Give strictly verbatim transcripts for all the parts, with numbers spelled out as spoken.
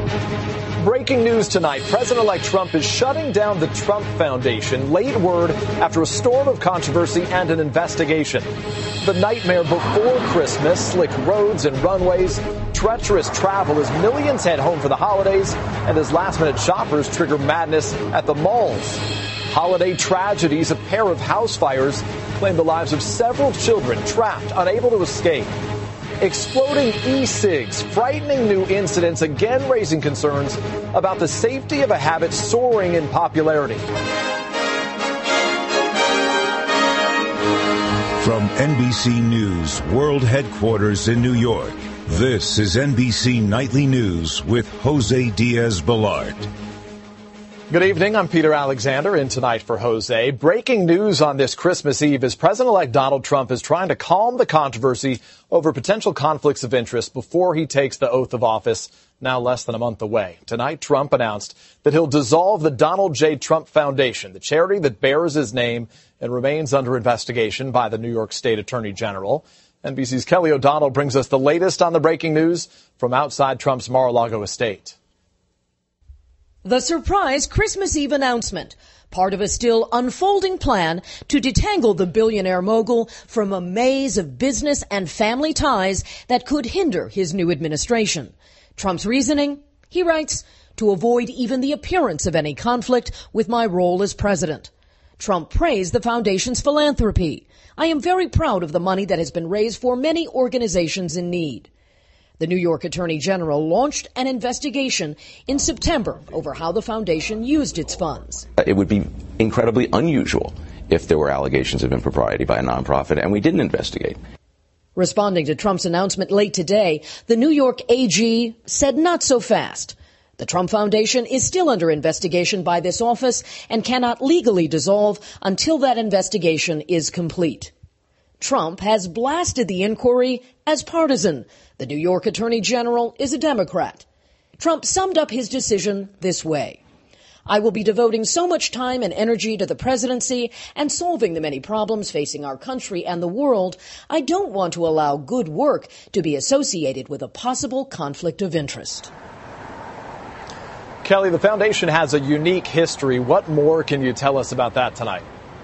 Breaking news tonight. President-elect Trump is shutting down the Trump Foundation. Late word after a storm of controversy and an investigation. The nightmare before Christmas, slick roads and runways, treacherous travel as millions head home for the holidays, and as last-minute shoppers trigger madness at the malls. Holiday tragedies, a pair of house fires claimed the lives of several children trapped, unable to escape. Exploding e-cigs, frightening new incidents, again raising concerns about the safety of a habit soaring in popularity. From N B C News World Headquarters in New York, this is N B C Nightly News with Jose Diaz-Balart. Good evening. I'm Peter Alexander in tonight for Jose. Breaking news on this Christmas Eve as President-elect Donald Trump is trying to calm the controversy over potential conflicts of interest before he takes the oath of office, now less than a month away. Tonight, Trump announced that he'll dissolve the Donald J. Trump Foundation, the charity that bears his name and remains under investigation by the New York State Attorney General. N B C's Kelly O'Donnell brings us the latest on the breaking news from outside Trump's Mar-a-Lago estate. The surprise Christmas Eve announcement, part of a still unfolding plan to detangle the billionaire mogul from a maze of business and family ties that could hinder his new administration. Trump's reasoning, he writes, to avoid even the appearance of any conflict with my role as president. Trump praised the foundation's philanthropy. I am very proud of the money that has been raised for many organizations in need. The New York Attorney General launched an investigation in September over how the foundation used its funds. It would be incredibly unusual if there were allegations of impropriety by a nonprofit, and we didn't investigate. Responding to Trump's announcement late today, the New York A G said not so fast. The Trump Foundation is still under investigation by this office and cannot legally dissolve until that investigation is complete. Trump has blasted the inquiry as partisan. The New York Attorney General is a Democrat. Trump summed up his decision this way. I will be devoting so much time and energy to the presidency and solving the many problems facing our country and the world. I don't want to allow good work to be associated with a possible conflict of interest. Kelly, the foundation has a unique history. What more can you tell us about that tonight?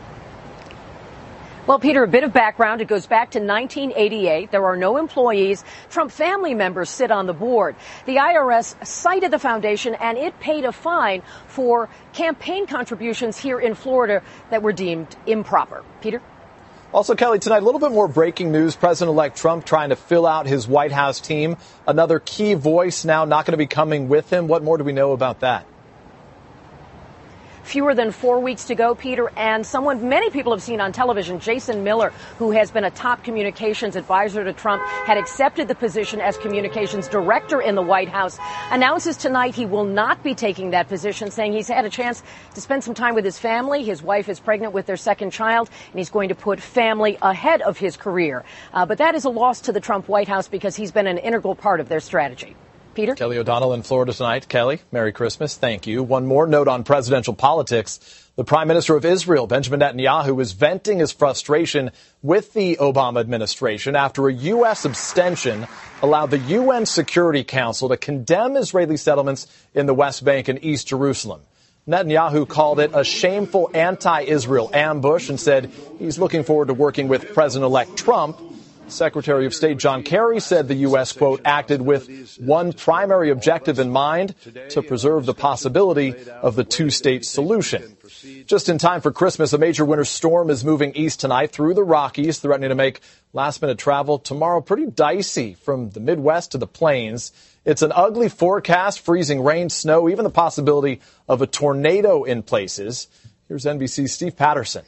Well, Peter, a bit of background. It goes back to nineteen eighty-eight. There are no employees. Trump family members sit on the board. The I R S cited the foundation, and it paid a fine for campaign contributions here in Florida that were deemed improper. Peter? Also, Kelly, tonight, a little bit more breaking news. President-elect Trump trying to fill out his White House team. Another key voice now not going to be coming with him. What more do we know about that? Fewer than four weeks to go, Peter, and someone many people have seen on television, Jason Miller, who has been a top communications advisor to Trump, had accepted the position as communications director in the White House, announces tonight he will not be taking that position, saying he's had a chance to spend some time with his family. His wife is pregnant with their second child, and he's going to put family ahead of his career. Uh, but that is a loss to the Trump White House because he's been an integral part of their strategy. Peter? Kelly O'Donnell in Florida tonight. Kelly, Merry Christmas. Thank you. One more note on presidential politics. The Prime Minister of Israel, Benjamin Netanyahu, is venting his frustration with the Obama administration after a U S abstention allowed the U N Security Council to condemn Israeli settlements in the West Bank and East Jerusalem. Netanyahu called it a shameful anti-Israel ambush and said he's looking forward to working with President-elect Trump. Secretary of State John Kerry said the U S, quote, acted with one primary objective in mind, to preserve the possibility of the two-state solution. Just in time for Christmas, a major winter storm is moving east tonight through the Rockies, threatening to make last-minute travel tomorrow pretty dicey from the Midwest to the plains. It's an ugly forecast, freezing rain, snow, even the possibility of a tornado in places. Here's N B C's Steve Patterson.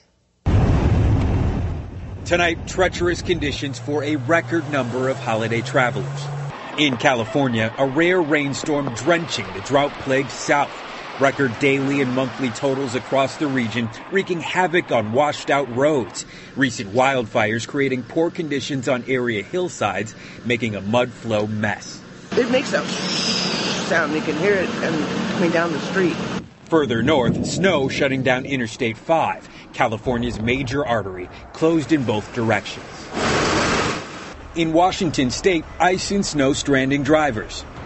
Tonight, treacherous conditions for a record number of holiday travelers. In California, a rare rainstorm drenching the drought-plagued South. Record daily and monthly totals across the region, wreaking havoc on washed-out roads. Recent wildfires creating poor conditions on area hillsides, making a mud flow mess. It makes a sound. You can hear it coming down the street. Further north, snow shutting down Interstate five, California's major artery, closed in both directions. In Washington state, ice and snow stranding drivers.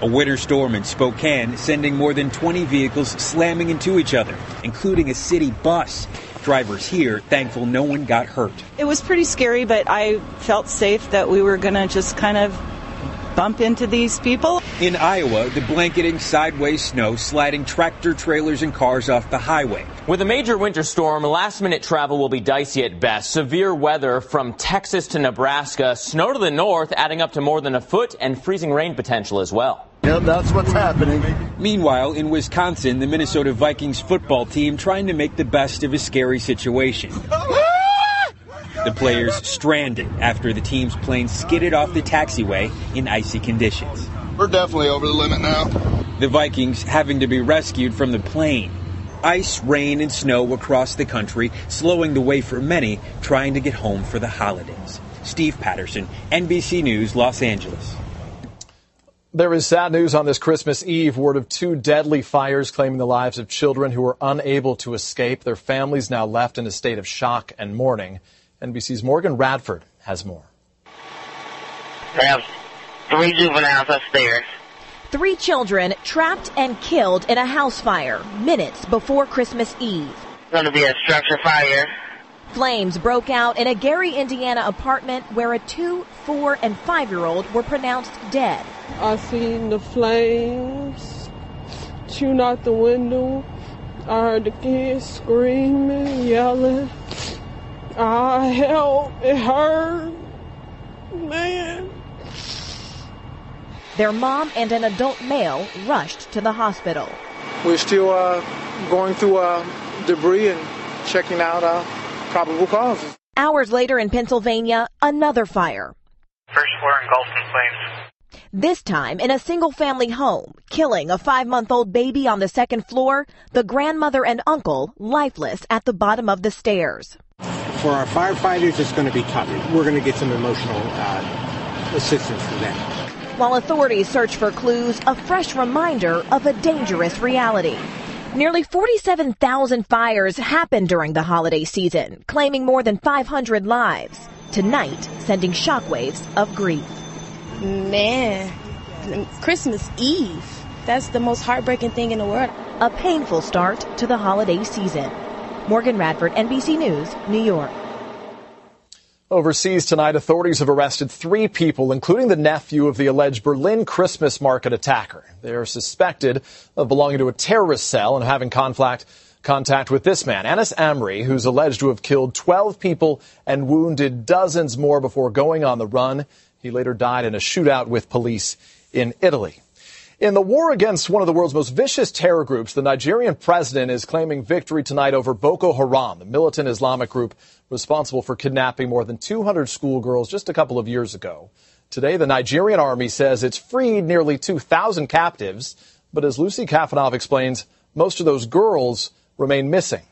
A winter storm in Spokane sending more than twenty vehicles slamming into each other, including a city bus. Drivers here thankful no one got hurt. It was pretty scary, but I felt safe that we were going to just kind of bump into these people. In Iowa, the blanketing sideways snow sliding tractor trailers and cars off the highway. With a major winter storm, last-minute travel will be dicey at best. Severe weather from Texas to Nebraska, snow to the north adding up to more than a foot, and freezing rain potential as well. Yep, that's what's happening. Meanwhile, in Wisconsin, the Minnesota Vikings football team trying to make the best of a scary situation. The players stranded after the team's plane skidded off the taxiway in icy conditions. We're definitely over the limit now. The Vikings having to be rescued from the plane. Ice, rain, and snow across the country, slowing the way for many trying to get home for the holidays. Steve Patterson, N B C News, Los Angeles. There is sad news on this Christmas Eve. Word of two deadly fires claiming the lives of children who were unable to escape. Their families now left in a state of shock and mourning. N B C's Morgan Radford has more. They have three juveniles upstairs. Three children trapped and killed in a house fire minutes before Christmas Eve. It's going to be a structure fire. Flames broke out in a Gary, Indiana apartment where a two, four, and five-year-old were pronounced dead. I seen the flames shooting out the window. I heard the kids screaming, yelling. I help, it hurt, man. Their mom and an adult male rushed to the hospital. We're still uh, going through uh, debris and checking out uh, probable causes. Hours later in Pennsylvania, another fire. First floor engulfed in flames. This time in a single-family home, killing a five-month-old baby on the second floor, the grandmother and uncle lifeless at the bottom of the stairs. For our firefighters, it's going to be tough. We're going to get some emotional uh, assistance for them. While authorities search for clues, a fresh reminder of a dangerous reality. Nearly forty-seven thousand fires happened during the holiday season, claiming more than five hundred lives. Tonight, sending shockwaves of grief. Man, Christmas Eve. That's the most heartbreaking thing in the world. A painful start to the holiday season. Morgan Radford, N B C News, New York. Overseas tonight, authorities have arrested three people, including the nephew of the alleged Berlin Christmas market attacker. They are suspected of belonging to a terrorist cell and having conflict, contact with this man, Anis Amri, who's alleged to have killed twelve people and wounded dozens more before going on the run. He later died in a shootout with police in Italy. In the war against one of the world's most vicious terror groups, the Nigerian president is claiming victory tonight over Boko Haram, the militant Islamic group responsible for kidnapping more than two hundred schoolgirls just a couple of years ago. Today, the Nigerian army says it's freed nearly two thousand captives, but as Lucy Kafanov explains, most of those girls remain missing.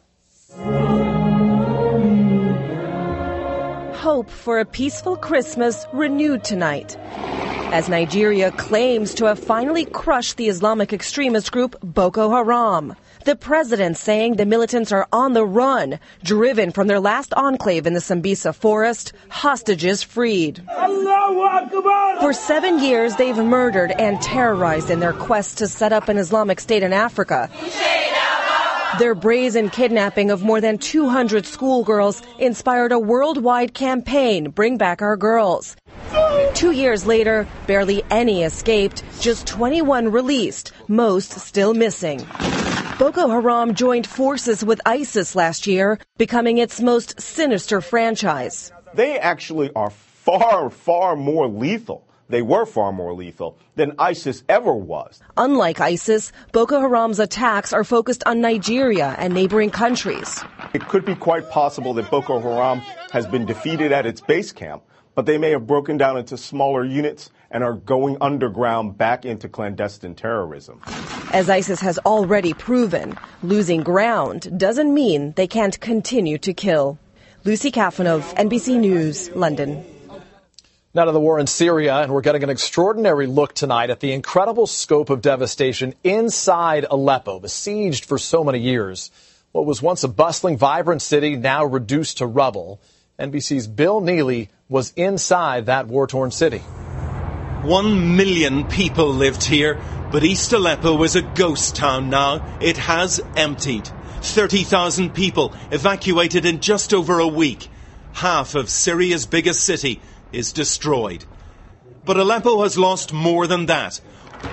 Hope for a peaceful Christmas renewed tonight, as Nigeria claims to have finally crushed the Islamic extremist group Boko Haram. The president saying the militants are on the run, driven from their last enclave in the Sambisa forest, hostages freed. For seven years, they've murdered and terrorized in their quest to set up an Islamic state in Africa. Their brazen kidnapping of more than two hundred schoolgirls inspired a worldwide campaign, Bring Back Our Girls. Two years later, barely any escaped, just twenty-one released, most still missing. Boko Haram joined forces with ISIS last year, becoming its most sinister franchise. They actually are far, far more lethal. They were far more lethal than ISIS ever was. Unlike ISIS, Boko Haram's attacks are focused on Nigeria and neighboring countries. It could be quite possible that Boko Haram has been defeated at its base camp, but they may have broken down into smaller units and are going underground back into clandestine terrorism. As ISIS has already proven, losing ground doesn't mean they can't continue to kill. Lucy Kafanov, N B C News, London. Now to the war in Syria, and we're getting an extraordinary look tonight at the incredible scope of devastation inside Aleppo, besieged for so many years. What was once a bustling, vibrant city, now reduced to rubble. N B C's Bill Neely was inside that war-torn city. One million people lived here, but East Aleppo is a ghost town now. It has emptied. thirty thousand people evacuated in just over a week. Half of Syria's biggest city is destroyed. But Aleppo has lost more than that.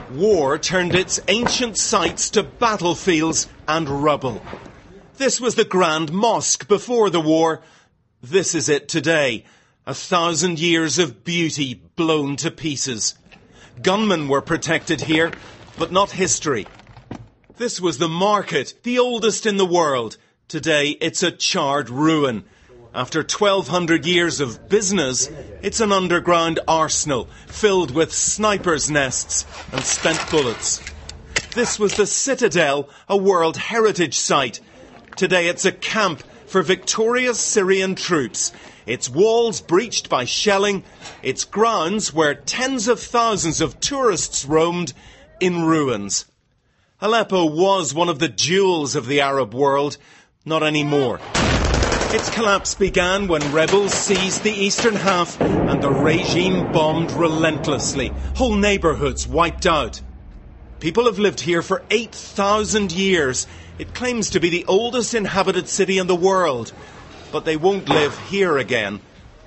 War turned its ancient sites to battlefields and rubble. This was the Grand Mosque before the war. This is it today. A thousand years of beauty blown to pieces. Gunmen were protected here, but not history. This was the market, the oldest in the world. Today, it's a charred ruin. After twelve hundred years of business, it's an underground arsenal filled with snipers' nests and spent bullets. This was the Citadel, a World Heritage Site. Today, it's a camp for victorious Syrian troops. Its walls breached by shelling, its grounds where tens of thousands of tourists roamed, in ruins. Aleppo was one of the jewels of the Arab world, not anymore. Its collapse began when rebels seized the eastern half and the regime bombed relentlessly. Whole neighbourhoods wiped out. People have lived here for eight thousand years. It claims to be the oldest inhabited city in the world. But they won't live here again.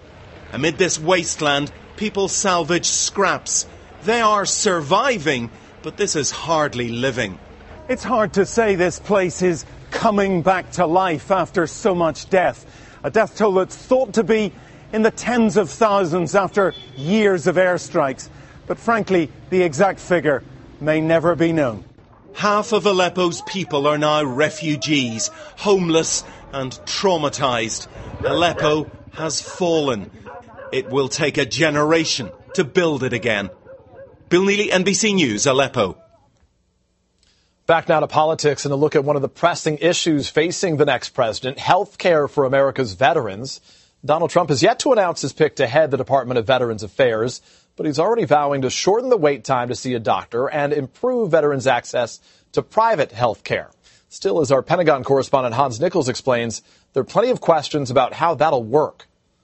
Amid this wasteland, people salvage scraps. They are surviving, but this is hardly living. It's hard to say this place is coming back to life after so much death. A death toll that's thought to be in the tens of thousands after years of airstrikes. But frankly, the exact figure may never be known. Half of Aleppo's people are now refugees, homeless and traumatized. Aleppo has fallen. It will take a generation to build it again. Bill Neely, N B C News, Aleppo. Back now to politics and a look at one of the pressing issues facing the next president, health care for America's veterans. Donald Trump has yet to announce his pick to head the Department of Veterans Affairs, but he's already vowing to shorten the wait time to see a doctor and improve veterans' access to private health care. Still, as our Pentagon correspondent Hans Nichols explains, there are plenty of questions about how that'll work.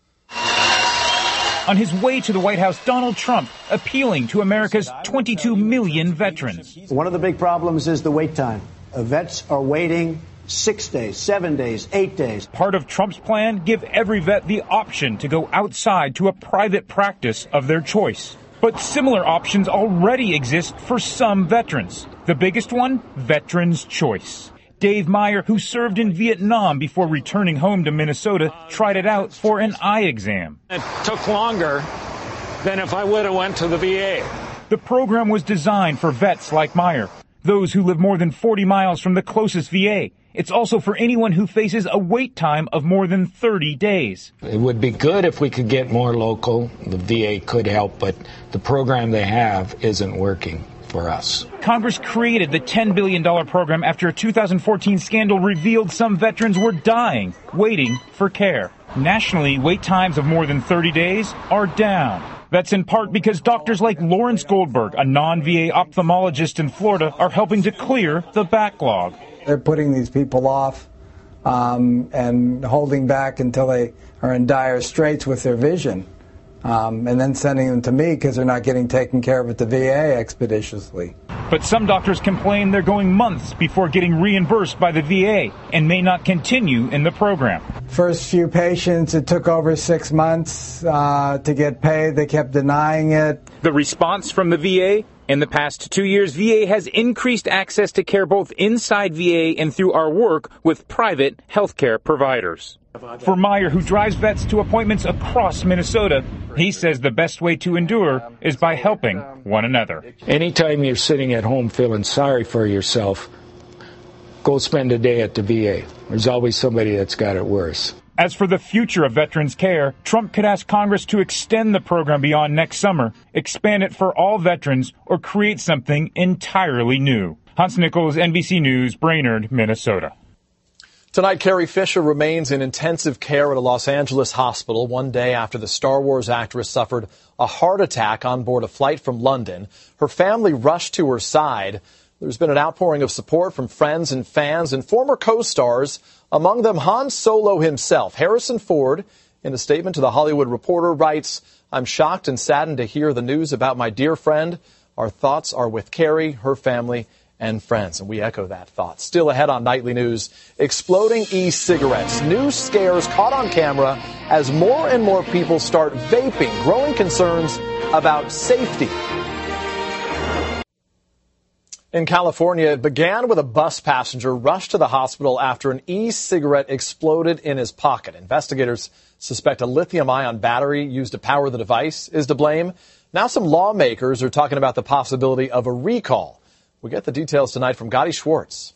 On his way to the White House, Donald Trump appealing to America's twenty-two million veterans. One of the big problems is the wait time. Uh, vets are waiting six days, seven days, eight days. Part of Trump's plan, give every vet the option to go outside to a private practice of their choice. But similar options already exist for some veterans. The biggest one, Veterans Choice. Dave Meyer, who served in Vietnam before returning home to Minnesota, tried it out for an eye exam. It took longer than if I would have went to the V A. The program was designed for vets like Meyer, those who live more than forty miles from the closest V A. It's also for anyone who faces a wait time of more than thirty days. It would be good if we could get more local. The V A could help, but the program they have isn't working for us. Congress created the ten billion dollars program after a two thousand fourteen scandal revealed some veterans were dying, waiting for care. Nationally, wait times of more than thirty days are down. That's in part because doctors like Lawrence Goldberg, a non-V A ophthalmologist in Florida, are helping to clear the backlog. They're putting these people off um, and holding back until they are in dire straits with their vision, um, and then sending them to me because they're not getting taken care of at the V A expeditiously. But some doctors complain they're going months before getting reimbursed by the V A and may not continue in the program. First few patients, it took over six months uh, to get paid. They kept denying it. The response from the V A? In the past two years, V A has increased access to care both inside V A and through our work with private healthcare providers. For Meyer, who drives vets to appointments across Minnesota, he says the best way to endure is by helping one another. Anytime you're sitting at home feeling sorry for yourself, go spend a day at the V A. There's always somebody that's got it worse. As for the future of veterans care, Trump could ask Congress to extend the program beyond next summer, expand it for all veterans, or create something entirely new. Hans Nichols, N B C News, Brainerd, Minnesota. Tonight, Carrie Fisher remains in intensive care at a Los Angeles hospital one day after the Star Wars actress suffered a heart attack on board a flight from London. Her family rushed to her side. There's been an outpouring of support from friends and fans and former co-stars, among them Han Solo himself. Harrison Ford, in a statement to The Hollywood Reporter, writes, I'm shocked and saddened to hear the news about my dear friend. Our thoughts are with Carrie, her family, and friends. And we echo that thought. Still ahead on Nightly News, exploding e-cigarettes. New scares caught on camera as more and more people start vaping. Growing concerns about safety. In California, it began with a bus passenger rushed to the hospital after an e-cigarette exploded in his pocket. Investigators suspect a lithium-ion battery used to power the device is to blame. Now some lawmakers are talking about the possibility of a recall. We get the details tonight from Gotti Schwartz.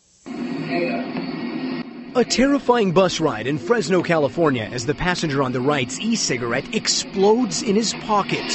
A terrifying bus ride in Fresno, California, as the passenger on the right's e-cigarette explodes in his pocket.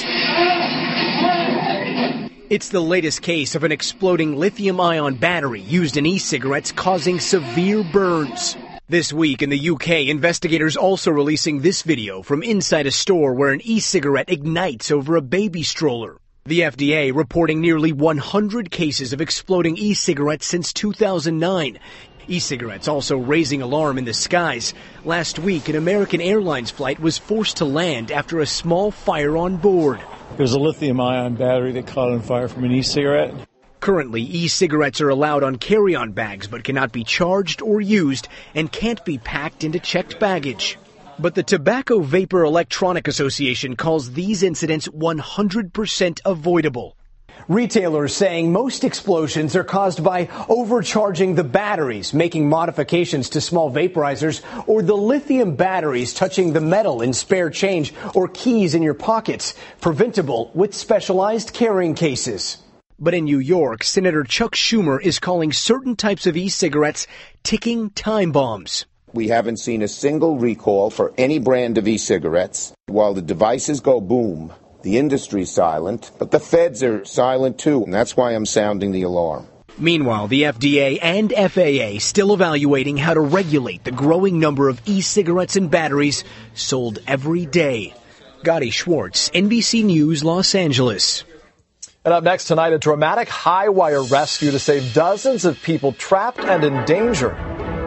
It's the latest case of an exploding lithium-ion battery used in e-cigarettes causing severe burns. This week in the U K, investigators also releasing this video from inside a store where an e-cigarette ignites over a baby stroller. The F D A reporting nearly one hundred cases of exploding e-cigarettes since two thousand nine. E-cigarettes also raising alarm in the skies. Last week, an American Airlines flight was forced to land after a small fire on board. There's a lithium-ion battery that caught on fire from an e-cigarette. Currently, e-cigarettes are allowed on carry-on bags but cannot be charged or used and can't be packed into checked baggage. But the Tobacco Vapor Electronic Association calls these incidents one hundred percent avoidable. Retailers saying most explosions are caused by overcharging the batteries, making modifications to small vaporizers, or the lithium batteries touching the metal in spare change or keys in your pockets, preventable with specialized carrying cases. But in New York, Senator Chuck Schumer is calling certain types of e-cigarettes ticking time bombs. We haven't seen a single recall for any brand of e-cigarettes. While the devices go boom, the industry's silent, but the feds are silent too, and that's why I'm sounding the alarm. Meanwhile, the F D A and F A A still evaluating how to regulate the growing number of e-cigarettes and batteries sold every day. Gotti Schwartz, N B C News, Los Angeles. And up next tonight, a dramatic high-wire rescue to save dozens of people trapped and in danger.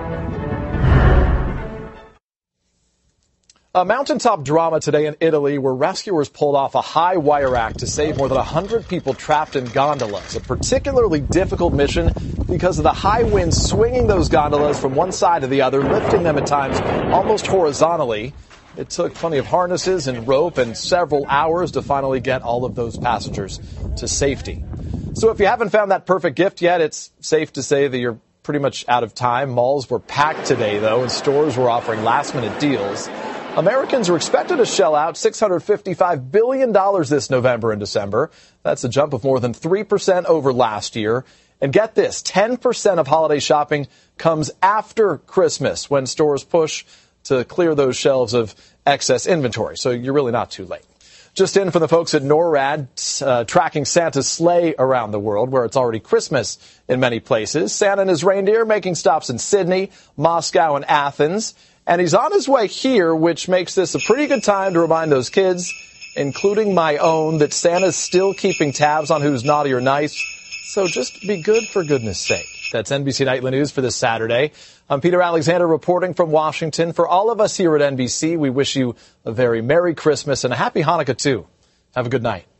A mountaintop drama today in Italy where rescuers pulled off a high-wire act to save more than one hundred people trapped in gondolas. A particularly difficult mission because of the high winds swinging those gondolas from one side to the other, lifting them at times almost horizontally. It took plenty of harnesses and rope and several hours to finally get all of those passengers to safety. So if you haven't found that perfect gift yet, it's safe to say that you're pretty much out of time. Malls were packed today, though, and stores were offering last-minute deals. Americans are expected to shell out six hundred fifty-five billion dollars this November and December. That's a jump of more than three percent over last year. And get this, ten percent of holiday shopping comes after Christmas when stores push to clear those shelves of excess inventory. So you're really not too late. Just in from the folks at NORAD, uh, tracking Santa's sleigh around the world, where it's already Christmas in many places. Santa and his reindeer making stops in Sydney, Moscow, and Athens. And he's on his way here, which makes this a pretty good time to remind those kids, including my own, that Santa's still keeping tabs on who's naughty or nice. So just be good for goodness sake. That's N B C Nightly News for this Saturday. I'm Peter Alexander reporting from Washington. For all of us here at N B C, we wish you a very Merry Christmas and a Happy Hanukkah, too. Have a good night.